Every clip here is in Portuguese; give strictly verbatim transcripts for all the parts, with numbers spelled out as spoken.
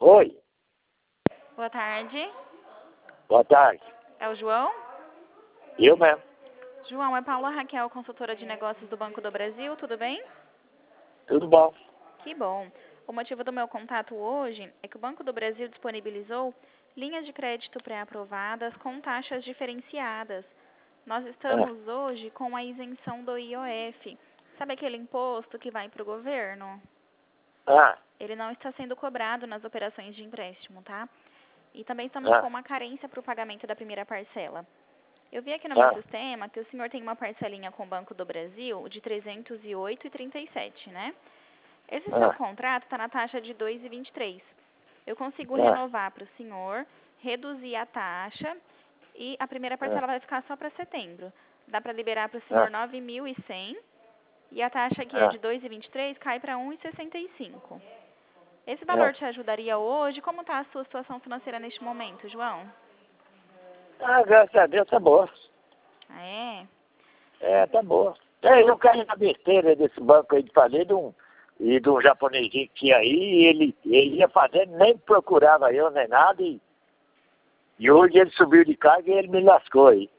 Oi, Boa tarde. boa tarde. É o João? Eu mesmo. João, é Paula Raquel, consultora de negócios do Banco do Brasil, tudo bem? Tudo bom? Que bom. O motivo do meu contato hoje é que o Banco do Brasil disponibilizou linhas de crédito pré-aprovadas com taxas diferenciadas. Nós Ah, estamos hoje com a isenção do I O F. Sabe aquele imposto que vai para o governo? ah, Ele não está sendo cobrado nas operações de empréstimo, tá? E também estamos com ah, uma carência para o pagamento da primeira parcela. Eu vi aqui no meu ah, sistema que o senhor tem uma parcelinha com o Banco do Brasil de trezentos e oito reais e trinta e sete centavos, né? Esse seu ah, contrato está na taxa de dois reais e vinte e três centavos. Eu consigo ah, renovar para o senhor, reduzir a taxa e a primeira ah, parcela vai ficar só para setembro. Dá para liberar para o senhor ah, nove mil e cem e a taxa que é ah, de dois reais e vinte e três centavos cai para um real e sessenta e cinco centavos. Esse valor ah. te ajudaria hoje? Como está a sua situação financeira neste momento, João? Ah, graças a Deus tá boa. Ah, é? É, tá boa. É, eu caí na besteira desse banco aí de fazer de um, e de um japonesinho que tinha aí, e ele, ele ia fazendo, nem procurava eu, nem nada, e, e hoje ele subiu de carga e ele me lascou aí.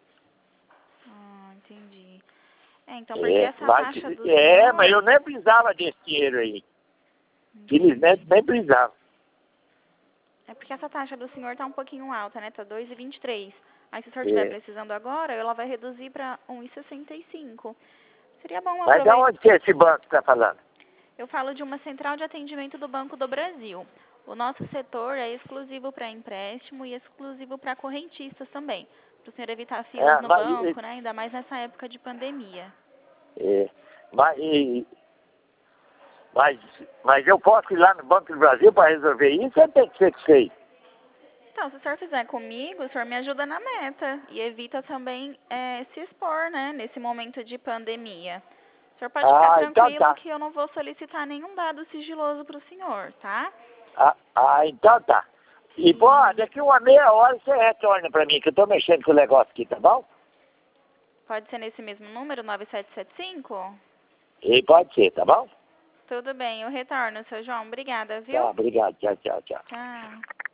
Ah, entendi. É, então, porque É, essa mas, taxa do é, mas eu senhor... nem precisava desse dinheiro aí. Entendi. Felizmente nem precisava. É porque essa taxa do senhor tá um pouquinho alta, né? Tá dois reais e vinte e três centavos. Aí, se o senhor estiver É. precisando agora, ela vai reduzir para um real e sessenta e cinco centavos. Seria bom Mas de aproveitar... onde que é esse banco que tá falando? Eu falo de uma central de atendimento do Banco do Brasil. O nosso setor é exclusivo para empréstimo e exclusivo para correntistas também. Para o senhor evitar filas É, no mas, banco, né? Ainda mais nessa época de pandemia. é, mas, e- mas, mas eu posso ir lá no Banco do Brasil para resolver isso ou tem que ser que sei? Então, se o senhor fizer comigo, o senhor me ajuda na meta e evita também é, se expor, né, nesse momento de pandemia. O senhor pode ficar Ah, então tranquilo tá. que eu não vou solicitar nenhum dado sigiloso para o senhor, tá? Ah, ah, então tá. E, pô, E daqui uma meia hora você retorna para mim, que eu tô mexendo com o negócio aqui, tá bom? pode ser nesse mesmo número, nove sete sete cinco? E pode ser, tá bom? Tudo bem, eu retorno, seu João. Obrigada, viu? Tá, obrigado. Tchau, tchau, tchau. Tchau.